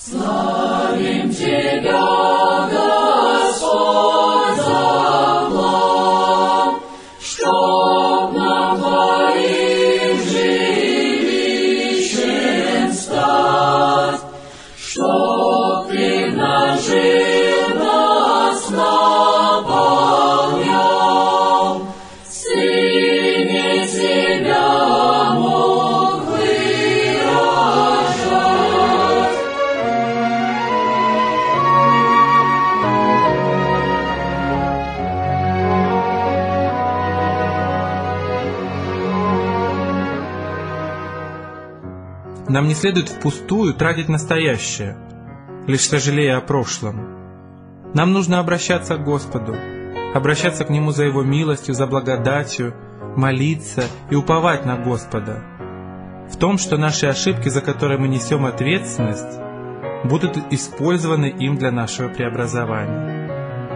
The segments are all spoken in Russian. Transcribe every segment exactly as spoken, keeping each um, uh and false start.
Славим Тебя, Господь, за план, чтоб нам Твоим жилищем стать, чтоб Ты в нас жил, нас наполнял, Сыне Тебя мог выражать. Нам не следует впустую тратить настоящее, лишь сожалея о прошлом. Нам нужно обращаться к Господу, обращаться к Нему за Его милостью, за благодатью, молиться и уповать на Господа в том, что наши ошибки, за которые мы несем ответственность, будут использованы им для нашего преобразования.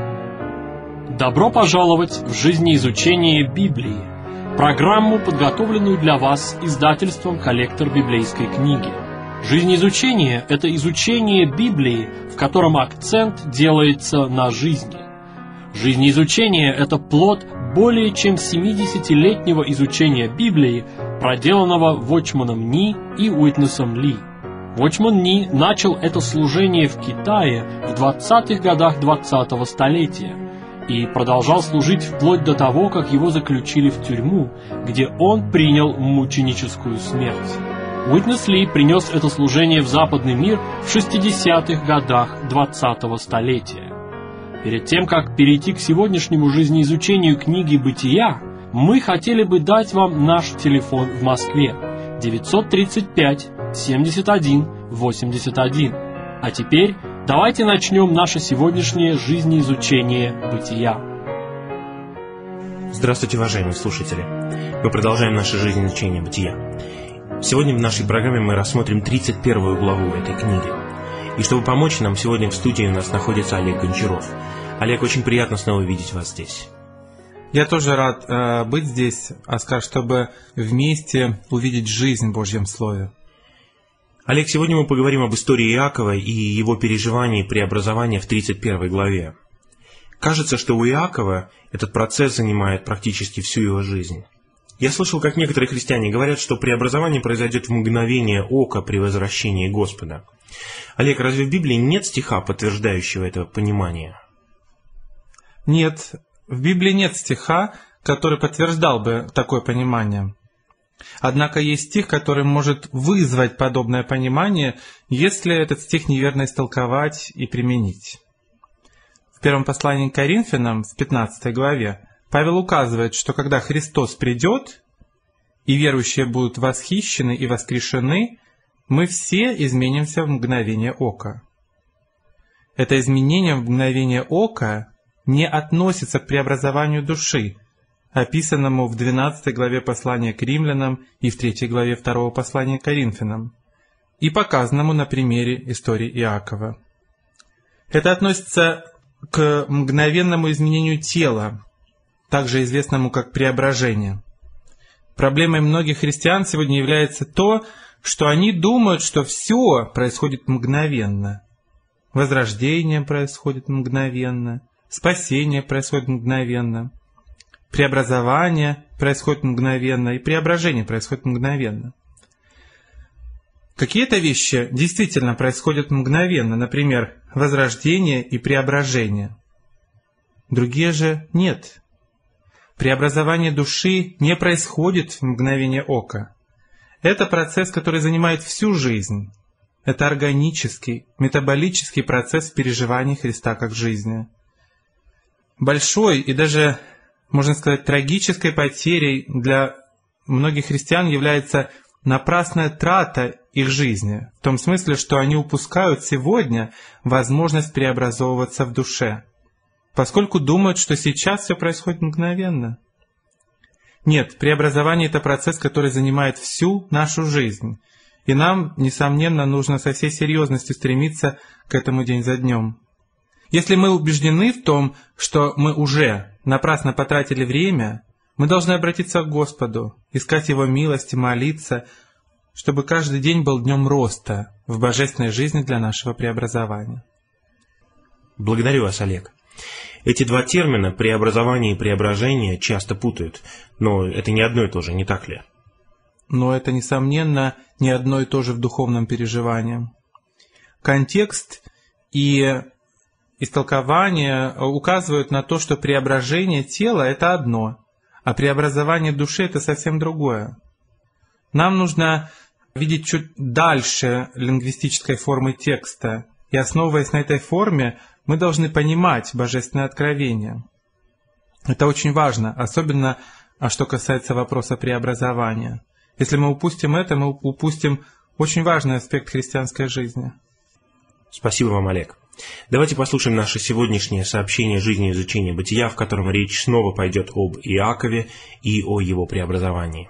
Добро пожаловать в жизнеизучение Библии, программу, подготовленную для вас издательством «Коллектор библейской книги». Жизнеизучение – это изучение Библии, в котором акцент делается на жизни. Жизнеизучение – это плод более чем семидесятилетнего изучения Библии, проделанного Вочманом Ни и Уитнесом Ли. Вочман Ни начал это служение в Китае в двадцатых годах двадцатого столетия и продолжал служить вплоть до того, как его заключили в тюрьму, где он принял мученическую смерть. Уитнес Ли принес это служение в западный мир в шестидесятых годах двадцатого столетия. Перед тем, как перейти к сегодняшнему жизнеизучению книги «Бытия», мы хотели бы дать вам наш телефон в Москве девятьсот тридцать пять семьдесят один восемьдесят один. А теперь давайте начнем наше сегодняшнее жизнеизучение «Бытия». Здравствуйте, уважаемые слушатели! Мы продолжаем наше жизнеизучение «Бытия». Сегодня в нашей программе мы рассмотрим тридцать первую главу этой книги. И чтобы помочь нам, сегодня в студии у нас находится Олег Гончаров. Олег, очень приятно снова видеть вас здесь. Я тоже рад э, быть здесь, Оскар, чтобы вместе увидеть жизнь в Божьем Слове. Олег, сегодня мы поговорим об истории Иакова и его переживании преобразования в тридцать первой главе. Кажется, что у Иакова этот процесс занимает практически всю его жизнь. Я слышал, как некоторые христиане говорят, что преобразование произойдет в мгновение ока при возвращении Господа. Олег, разве в Библии нет стиха, подтверждающего это понимание? Нет, в Библии нет стиха, который подтверждал бы такое понимание. Однако есть стих, который может вызвать подобное понимание, если этот стих неверно истолковать и применить. В первом послании к Коринфянам, в пятнадцатой главе, Павел указывает, что когда Христос придет, и верующие будут восхищены и воскрешены, мы все изменимся в мгновение ока. Это изменение в мгновение ока не относится к преобразованию души, описанному в двенадцатой главе послания к римлянам и в третьей главе второго послания к Коринфянам, и показанному на примере истории Иакова. Это относится к мгновенному изменению тела, также известному как преображение. Проблемой многих христиан сегодня является то, что они думают, что все происходит мгновенно. Возрождение происходит мгновенно, спасение происходит мгновенно, преобразование происходит мгновенно и преображение происходит мгновенно. Какие-то вещи действительно происходят мгновенно, например, возрождение и преображение. Другие же нет. Преобразование души не происходит в мгновение ока. Это процесс, который занимает всю жизнь. Это органический, метаболический процесс переживания Христа как жизни. Большой и даже, можно сказать, трагической потерей для многих христиан является напрасная трата их жизни, в том смысле, что они упускают сегодня возможность преобразовываться в душе, поскольку думают, что сейчас все происходит мгновенно. Нет, преобразование – это процесс, который занимает всю нашу жизнь, и нам, несомненно, нужно со всей серьезностью стремиться к этому день за днем. Если мы убеждены в том, что мы уже напрасно потратили время, мы должны обратиться к Господу, искать Его милости, молиться, чтобы каждый день был днем роста в божественной жизни для нашего преобразования. Благодарю вас, Олег. Эти два термина, преобразование и преображение, часто путают, но это не одно и то же, не так ли? Но это, несомненно, не одно и то же в духовном переживании. Контекст и истолкование указывают на то, что преображение тела – это одно, а преобразование души – это совсем другое. Нам нужно видеть чуть дальше лингвистической формы текста, и, основываясь на этой форме, мы должны понимать божественное откровение. Это очень важно, особенно что касается вопроса преобразования. Если мы упустим это, мы упустим очень важный аспект христианской жизни. Спасибо вам, Олег. Давайте послушаем наше сегодняшнее сообщение жизни и изучения бытия, в котором речь снова пойдет об Иакове и о его преобразовании.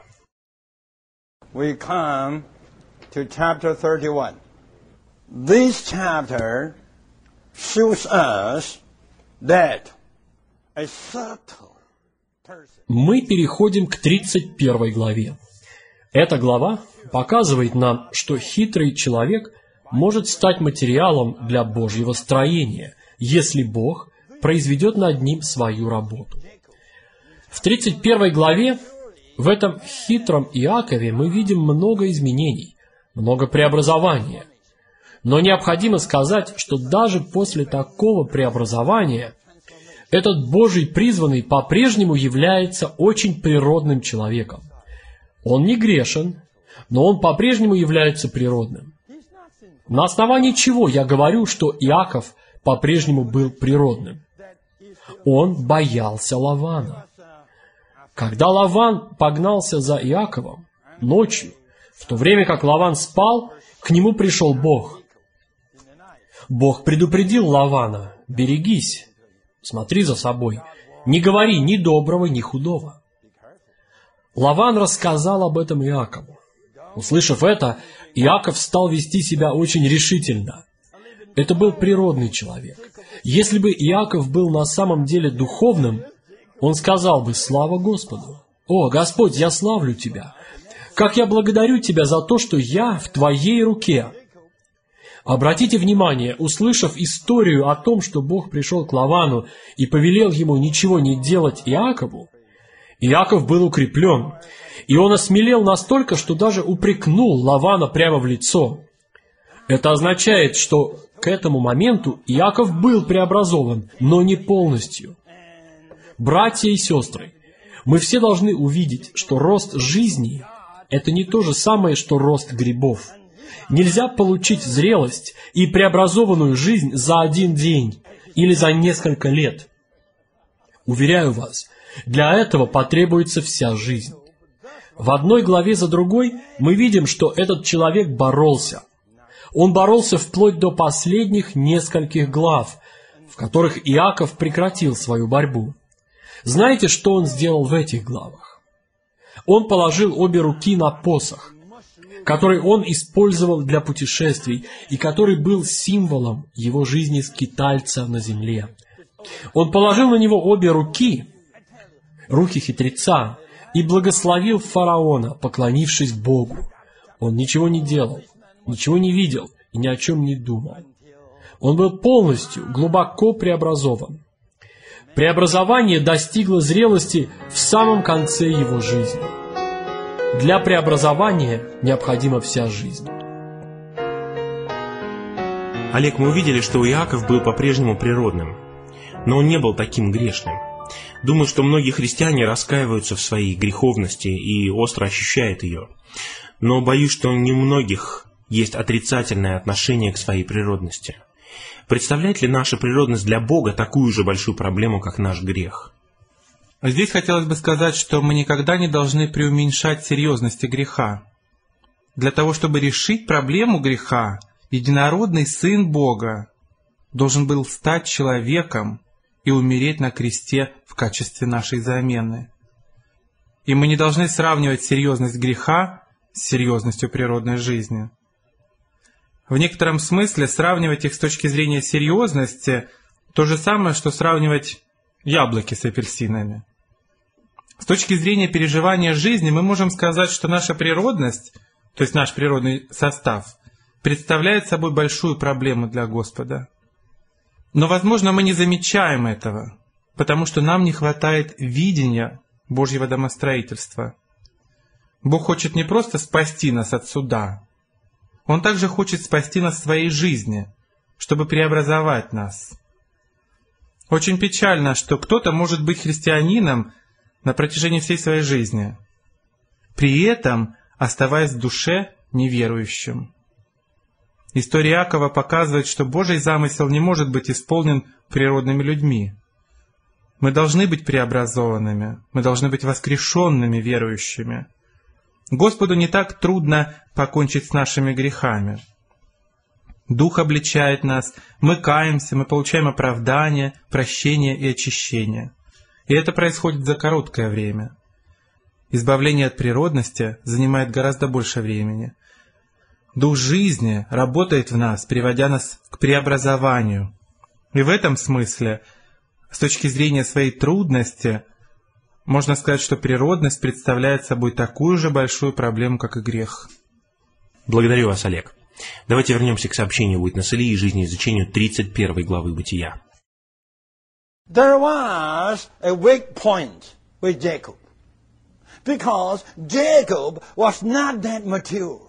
We come to chapter thirty-one. This chapter shows us that a subtle person... Мы переходим к тридцать первой главе. Эта глава показывает нам, что хитрый человек может стать материалом для Божьего строения, если Бог произведет над ним свою работу. В тридцать первой главе, в этом хитром Иакове, мы видим много изменений, много преобразования. Но необходимо сказать, что даже после такого преобразования этот Божий призванный по-прежнему является очень природным человеком. Он не грешен, но он по-прежнему является природным. На основании чего я говорю, что Иаков по-прежнему был природным? Он боялся Лавана. Когда Лаван погнался за Иаковом ночью, в то время как Лаван спал, к нему пришел Бог. Бог предупредил Лавана: берегись, смотри за собой, не говори ни доброго, ни худого. Лаван рассказал об этом Иакову. Услышав это, Иаков стал вести себя очень решительно. Это был природный человек. Если бы Иаков был на самом деле духовным, он сказал бы: слава Господу! О, Господь, я славлю Тебя! Как я благодарю Тебя за то, что я в Твоей руке! Обратите внимание, услышав историю о том, что Бог пришел к Лавану и повелел ему ничего не делать Иакову, Иаков был укреплен, и он осмелел настолько, что даже упрекнул Лавана прямо в лицо. Это означает, что к этому моменту Иаков был преобразован, но не полностью. Братья и сестры, мы все должны увидеть, что рост жизни – это не то же самое, что рост грибов. Нельзя получить зрелость и преобразованную жизнь за один день или за несколько лет. Уверяю вас, для этого потребуется вся жизнь. В одной главе за другой мы видим, что этот человек боролся. Он боролся вплоть до последних нескольких глав, в которых Иаков прекратил свою борьбу. Знаете, что он сделал в этих главах? Он положил обе руки на посох, который он использовал для путешествий и который был символом его жизни скитальца на земле. Он положил на него обе руки, руки хитреца, и благословил фараона, поклонившись Богу. Он ничего не делал, ничего не видел и ни о чем не думал. Он был полностью, глубоко преобразован. Преобразование достигло зрелости в самом конце его жизни. Для преобразования необходима вся жизнь. Олег, мы увидели, что Иаков был по-прежнему природным, но он не был таким грешным. Думаю, что многие христиане раскаиваются в своей греховности и остро ощущают ее. Но боюсь, что не у многих есть отрицательное отношение к своей природности. Представляет ли наша природность для Бога такую же большую проблему, как наш грех? Здесь хотелось бы сказать, что мы никогда не должны преуменьшать серьезности греха. Для того, чтобы решить проблему греха, единородный Сын Бога должен был стать человеком и умереть на кресте в качестве нашей замены. И мы не должны сравнивать серьезность греха с серьезностью природной жизни. В некотором смысле сравнивать их с точки зрения серьезности то же самое, что сравнивать яблоки с апельсинами. С точки зрения переживания жизни мы можем сказать, что наша природность, то есть наш природный состав, представляет собой большую проблему для Господа. Но, возможно, мы не замечаем этого, потому что нам не хватает видения Божьего домостроительства. Бог хочет не просто спасти нас от суда, Он также хочет спасти нас в своей жизни, чтобы преобразовать нас. Очень печально, что кто-то может быть христианином на протяжении всей своей жизни, при этом оставаясь в душе неверующим. История Иакова показывает, что Божий замысел не может быть исполнен природными людьми. Мы должны быть преобразованными, мы должны быть воскрешенными верующими. Господу не так трудно покончить с нашими грехами. Дух обличает нас, мы каемся, мы получаем оправдание, прощение и очищение. И это происходит за короткое время. Избавление от природности занимает гораздо больше времени. Дух жизни работает в нас, приводя нас к преобразованию. И в этом смысле, с точки зрения своей трудности, можно сказать, что природность представляет собой такую же большую проблему, как и грех. Благодарю вас, Олег. Давайте вернемся к сообщению Уитнес Ли и жизнеизучению тридцать первой главы Бытия. There was a weak point with Jacob, because Jacob was not that mature.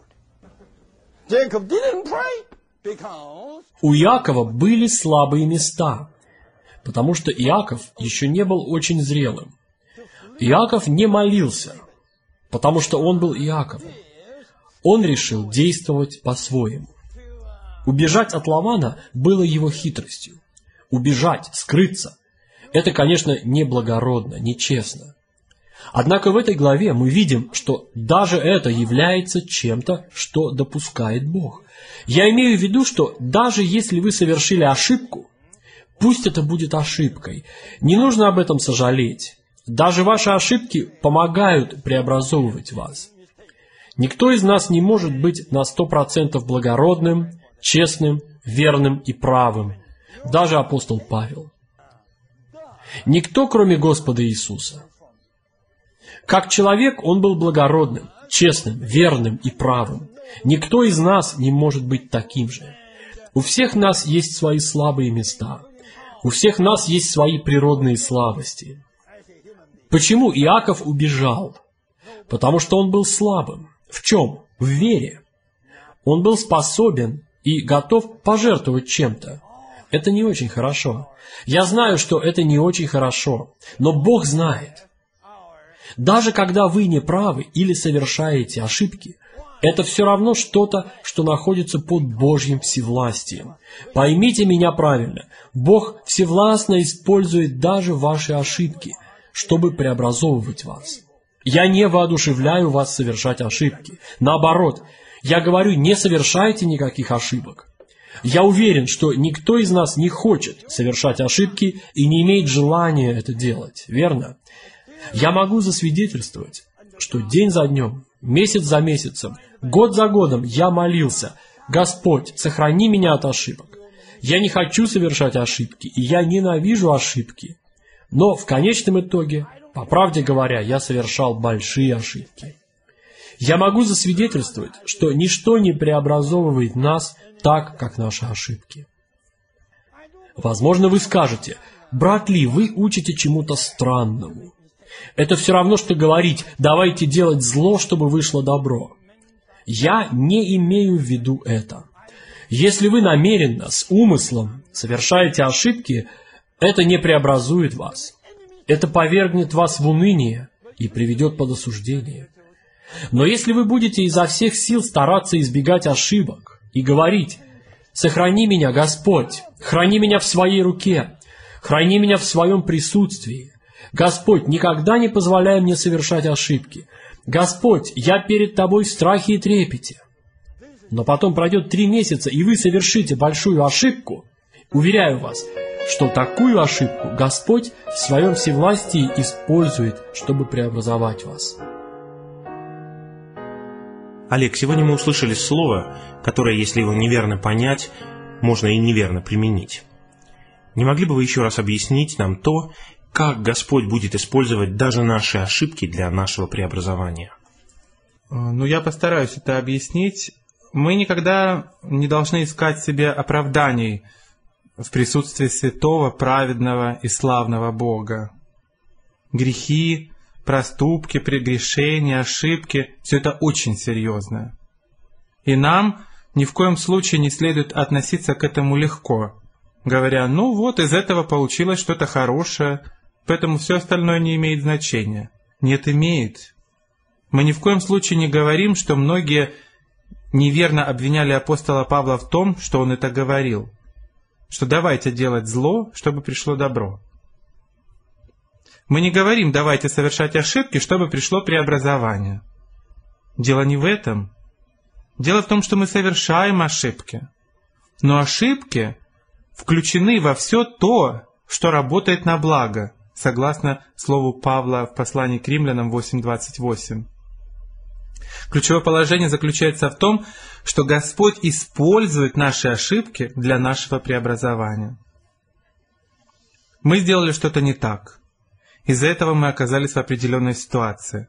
Jacob didn't pray, because... У Иакова были слабые места, потому что Иаков еще не был очень зрелым. Иаков не молился, потому что он был Иаковом. Он решил действовать по-своему. Убежать от Лавана было его хитростью. Убежать, скрыться – это, конечно, неблагородно, нечестно. Однако в этой главе мы видим, что даже это является чем-то, что допускает Бог. Я имею в виду, что даже если вы совершили ошибку, пусть это будет ошибкой, не нужно об этом сожалеть. Даже ваши ошибки помогают преобразовывать вас. Никто из нас не может быть на сто процентов благородным, честным, верным и правым. Даже апостол Павел. Никто, кроме Господа Иисуса. Как человек он был благородным, честным, верным и правым. Никто из нас не может быть таким же. У всех нас есть свои слабые места. У всех нас есть свои природные слабости. Почему Иаков убежал? Потому что он был слабым. В чем? В вере. Он был способен и готов пожертвовать чем-то. Это не очень хорошо. Я знаю, что это не очень хорошо, но Бог знает. Даже когда вы не правы или совершаете ошибки, это все равно что-то, что находится под Божьим всевластием. Поймите меня правильно. Бог всевластно использует даже ваши ошибки, чтобы преобразовывать вас. Я не воодушевляю вас совершать ошибки. Наоборот, я говорю, не совершайте никаких ошибок. Я уверен, что никто из нас не хочет совершать ошибки и не имеет желания это делать, верно? Я могу засвидетельствовать, что день за днем, месяц за месяцем, год за годом я молился: Господь, сохрани меня от ошибок. Я не хочу совершать ошибки, и я ненавижу ошибки. Но в конечном итоге, по правде говоря, я совершал большие ошибки. Я могу засвидетельствовать, что ничто не преобразовывает нас так, как наши ошибки. Возможно, вы скажете: брат Ли, вы учите чему-то странному. Это все равно, что говорить: давайте делать зло, чтобы вышло добро. Я не имею в виду это. Если вы намеренно, с умыслом совершаете ошибки, это не преобразует вас. Это повергнет вас в уныние и приведет под осуждение. Но если вы будете изо всех сил стараться избегать ошибок и говорить: сохрани меня, Господь, храни меня в своей руке, храни меня в своем присутствии, Господь, никогда не позволяй мне совершать ошибки, Господь, я перед Тобой в страхе и трепете. Но потом пройдет три месяца, и вы совершите большую ошибку. Уверяю вас, что такую ошибку Господь в своем всевластии использует, чтобы преобразовать вас. Олег, сегодня мы услышали слово, которое, если его неверно понять, можно и неверно применить. Не могли бы вы еще раз объяснить нам то, как Господь будет использовать даже наши ошибки для нашего преобразования? Ну, я постараюсь это объяснить. Мы никогда не должны искать себе оправданий в присутствии святого, праведного и славного Бога. Грехи, проступки, прегрешения, ошибки – все это очень серьезно. И нам ни в коем случае не следует относиться к этому легко, говоря, ну вот, из этого получилось что-то хорошее, поэтому все остальное не имеет значения. Нет, имеет. Мы ни в коем случае не говорим, что многие неверно обвиняли апостола Павла в том, что он это говорил, что давайте делать зло, чтобы пришло добро. Мы не говорим, давайте совершать ошибки, чтобы пришло преобразование. Дело не в этом. Дело в том, что мы совершаем ошибки. Но ошибки включены во все то, что работает на благо, согласно слову Павла в послании к Римлянам восемь двадцать восемь. Ключевое положение заключается в том, что Господь использует наши ошибки для нашего преобразования. Мы сделали что-то не так. Из-за этого мы оказались в определенной ситуации.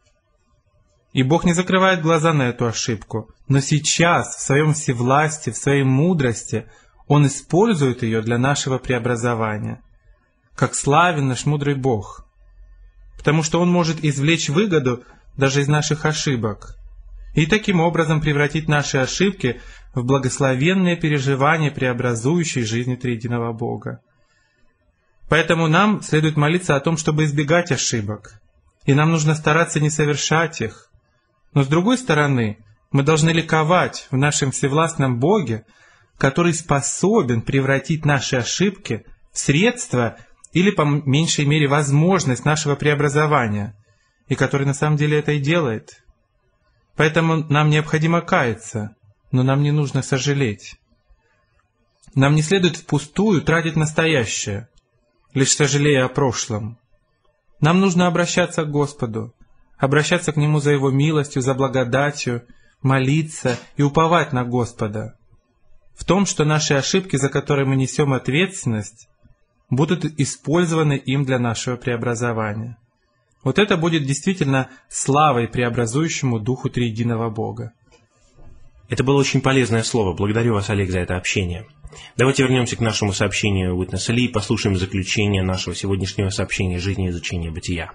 И Бог не закрывает глаза на эту ошибку, но сейчас, в своем всевластии, в своей мудрости, Он использует ее для нашего преобразования. Как славен наш мудрый Бог. Потому что Он может извлечь выгоду даже из наших ошибок. И таким образом превратить наши ошибки в благословенные переживания преобразующей жизни триединого Бога. Поэтому нам следует молиться о том, чтобы избегать ошибок. И нам нужно стараться не совершать их. Но с другой стороны, мы должны ликовать в нашем всевластном Боге, который способен превратить наши ошибки в средства или, по меньшей мере, возможность нашего преобразования, и который на самом деле это и делает. Поэтому нам необходимо каяться, но нам не нужно сожалеть. Нам не следует впустую тратить настоящее, лишь сожалея о прошлом. Нам нужно обращаться к Господу, обращаться к Нему за Его милостью, за благодатью, молиться и уповать на Господа. В том, что наши ошибки, за которые мы несем ответственность, будут использованы им для нашего преобразования. Вот это будет действительно славой преобразующему Духу Триединого Бога. Это было очень полезное слово. Благодарю вас, Олег, за это общение. Давайте вернемся к нашему сообщению Witness Lee и послушаем заключение нашего сегодняшнего сообщения «Жизнь и изучение бытия».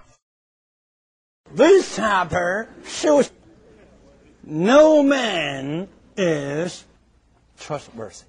This chapter shows no man is trustworthy.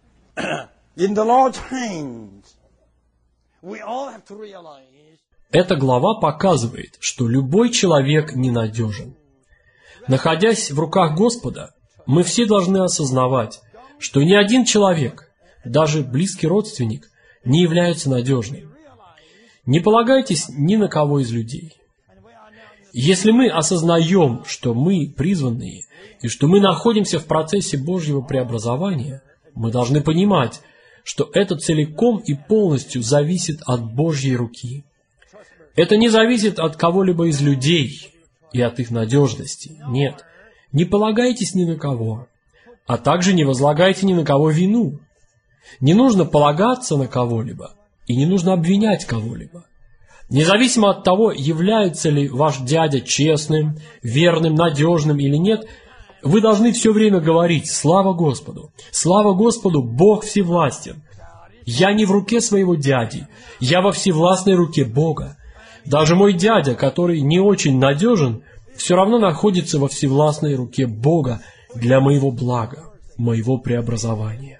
In the Lord's hands, we all have to realize. Эта глава показывает, что любой человек ненадежен. Находясь в руках Господа, мы все должны осознавать, что ни один человек, даже близкий родственник, не является надежным. Не полагайтесь ни на кого из людей. Если мы осознаем, что мы призванные, и что мы находимся в процессе Божьего преобразования, мы должны понимать, что это целиком и полностью зависит от Божьей руки. Это не зависит от кого-либо из людей и от их надежности. Нет, не полагайтесь ни на кого, а также не возлагайте ни на кого вину. Не нужно полагаться на кого-либо и не нужно обвинять кого-либо. Независимо от того, является ли ваш дядя честным, верным, надежным или нет, вы должны все время говорить: «Слава Господу! Слава Господу! Бог всевластен! Я не в руке своего дяди, я во всевластной руке Бога. Даже мой дядя, который не очень надежен, все равно находится во всевластной руке Бога для моего блага, моего преобразования».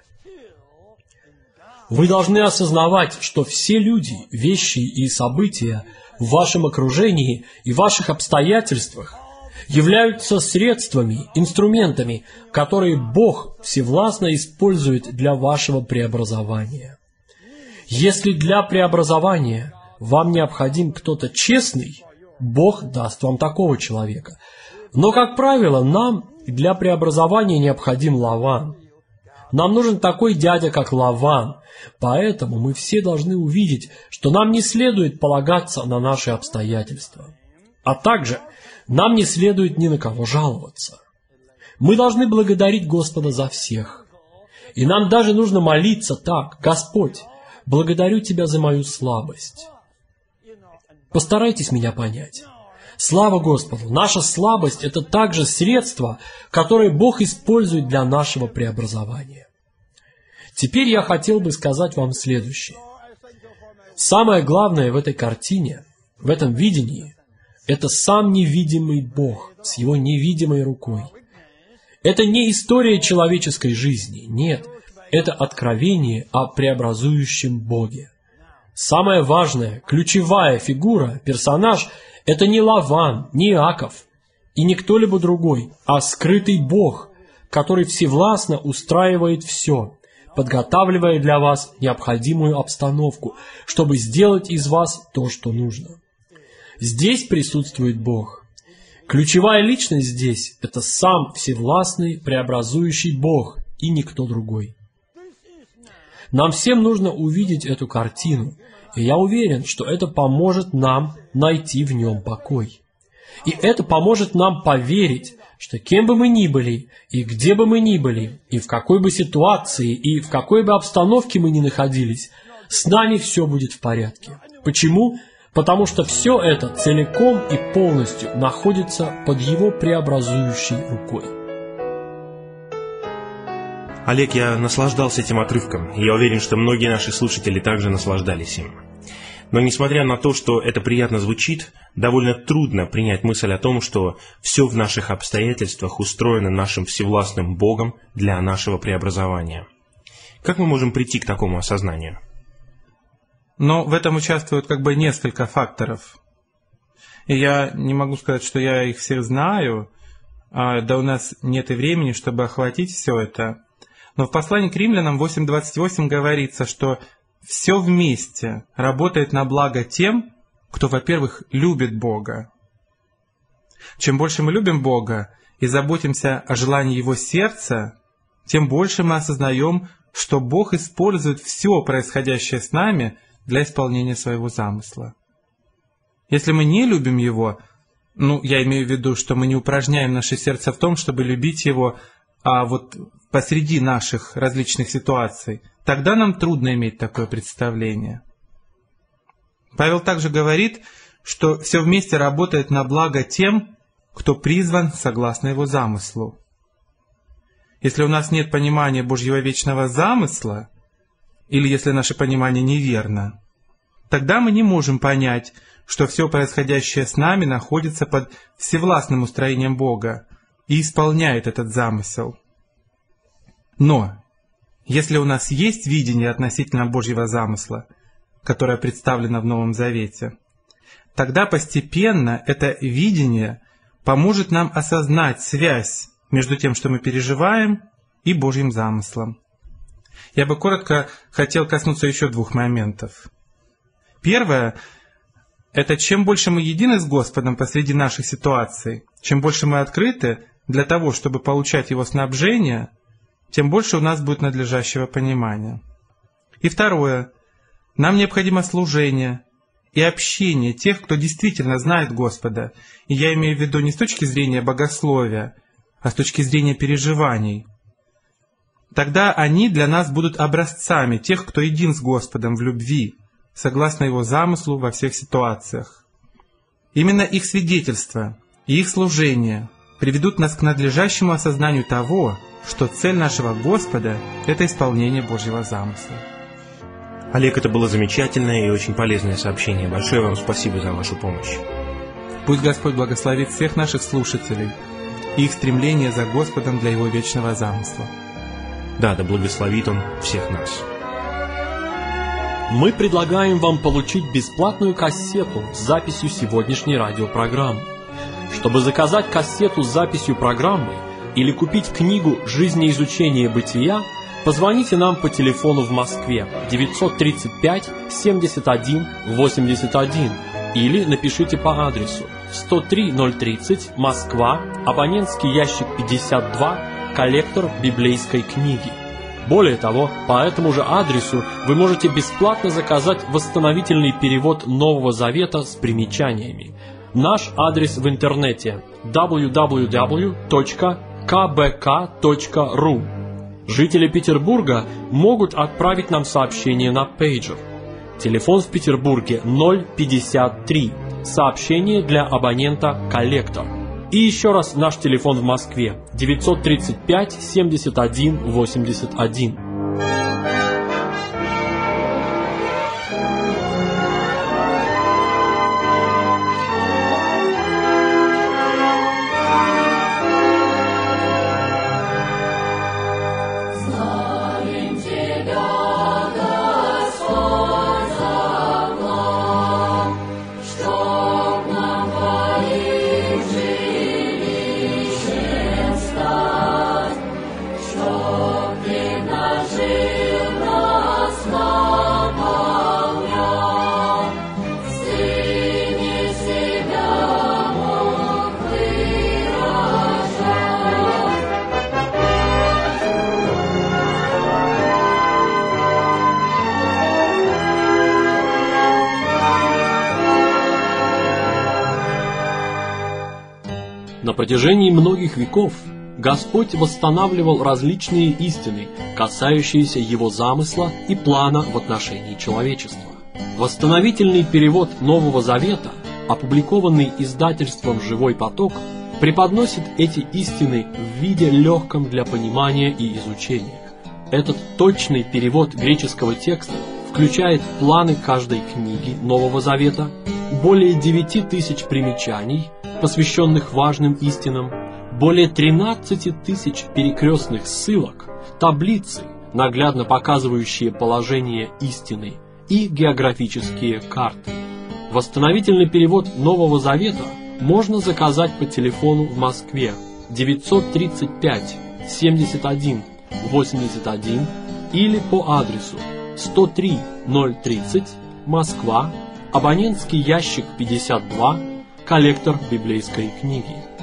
Вы должны осознавать, что все люди, вещи и события в вашем окружении и ваших обстоятельствах являются средствами, инструментами, которые Бог всевластно использует для вашего преобразования. Если для преобразования вам необходим кто-то честный, Бог даст вам такого человека. Но, как правило, нам для преобразования необходим Лаван. Нам нужен такой дядя, как Лаван. Поэтому мы все должны увидеть, что нам не следует полагаться на наши обстоятельства. А также нам не следует ни на кого жаловаться. Мы должны благодарить Господа за всех. И нам даже нужно молиться так: «Господь, благодарю Тебя за мою слабость». Постарайтесь меня понять. Слава Господу! Наша слабость – это также средство, которое Бог использует для нашего преобразования. Теперь я хотел бы сказать вам следующее. Самое главное в этой картине, в этом видении, это сам невидимый Бог с Его невидимой рукой. Это не история человеческой жизни, нет, это откровение о преобразующем Боге. Самая важная, ключевая фигура, персонаж – это не Лаван, не Иаков и не кто-либо другой, а скрытый Бог, который всевластно устраивает все, подготавливая для вас необходимую обстановку, чтобы сделать из вас то, что нужно. Здесь присутствует Бог. Ключевая личность здесь – это сам всевластный, преобразующий Бог и никто другой. Нам всем нужно увидеть эту картину, и я уверен, что это поможет нам найти в нем покой. И это поможет нам поверить, что кем бы мы ни были, и где бы мы ни были, и в какой бы ситуации, и в какой бы обстановке мы ни находились, с нами все будет в порядке. Почему? Потому что все это целиком и полностью находится под Его преобразующей рукой. Олег, я наслаждался этим отрывком, и я уверен, что многие наши слушатели также наслаждались им. Но несмотря на то, что это приятно звучит, довольно трудно принять мысль о том, что все в наших обстоятельствах устроено нашим всевластным Богом для нашего преобразования. Как мы можем прийти к такому осознанию? Но в этом участвуют как бы несколько факторов. И я не могу сказать, что я их всех знаю, да у нас нет и времени, чтобы охватить все это. Но в послании к Римлянам восемь двадцать восемь говорится, что все вместе работает на благо тем, кто, во-первых, любит Бога. Чем больше мы любим Бога и заботимся о желании Его сердца, тем больше мы осознаем, что Бог использует все происходящее с нами для исполнения своего замысла. Если мы не любим Его, ну, я имею в виду, что мы не упражняем наше сердце в том, чтобы любить Его, а вот посреди наших различных ситуаций, тогда нам трудно иметь такое представление. Павел также говорит, что все вместе работает на благо тем, кто призван согласно Его замыслу. Если у нас нет понимания Божьего вечного замысла, или если наше понимание неверно, тогда мы не можем понять, что все происходящее с нами находится под всевластным устроением Бога и исполняет этот замысел. Но если у нас есть видение относительно Божьего замысла, которое представлено в Новом Завете, тогда постепенно это видение поможет нам осознать связь между тем, что мы переживаем, и Божьим замыслом. Я бы коротко хотел коснуться еще двух моментов. Первое – это чем больше мы едины с Господом посреди наших ситуаций, чем больше мы открыты для того, чтобы получать Его снабжение, тем больше у нас будет надлежащего понимания. И второе – нам необходимо служение и общение тех, кто действительно знает Господа. И я имею в виду не с точки зрения богословия, а с точки зрения переживаний. Тогда они для нас будут образцами тех, кто един с Господом в любви, согласно Его замыслу во всех ситуациях. Именно их свидетельство и их служение приведут нас к надлежащему осознанию того, что цель нашего Господа – это исполнение Божьего замысла. Олег, это было замечательное и очень полезное сообщение. Большое вам спасибо за вашу помощь. Пусть Господь благословит всех наших слушателей и их стремление за Господом для Его вечного замысла. Да, да благословит Он всех нас. Мы предлагаем вам получить бесплатную кассету с записью сегодняшней радиопрограммы. Чтобы заказать кассету с записью программы или купить книгу «Жизнеизучение бытия», позвоните нам по телефону в Москве девятьсот тридцать пять семьдесят один восемьдесят один или напишите по адресу сто три ноль тридцать, Москва, абонентский ящик пятьдесят два, коллектор библейской книги. Более того, по этому же адресу вы можете бесплатно заказать восстановительный перевод Нового Завета с примечаниями. Наш адрес в интернете дабл ю дабл ю дабл ю точка ка бэ ка точка ру. Жители Петербурга могут отправить нам сообщение на пейджер. Телефон в Петербурге ноль пятьдесят три. Сообщение для абонента «Коллектор». И еще раз наш телефон в Москве девятьсот тридцать пять семьдесят один восемьдесят один. На протяжении многих веков Господь восстанавливал различные истины, касающиеся Его замысла и плана в отношении человечества. Восстановительный перевод Нового Завета, опубликованный издательством «Живой поток», преподносит эти истины в виде легком для понимания и изучения. Этот точный перевод греческого текста включает планы каждой книги Нового Завета, более девяти тысяч примечаний, посвященных важным истинам, более тринадцати тысяч перекрестных ссылок, таблицы, наглядно показывающие положение истины, и географические карты. Восстановительный перевод Нового Завета можно заказать по телефону в Москве девятьсот тридцать пять семьдесят один восемьдесят один или по адресу сто три ноль тридцать, Москва, абонентский ящик пятьдесят два, коллектор библейской книги.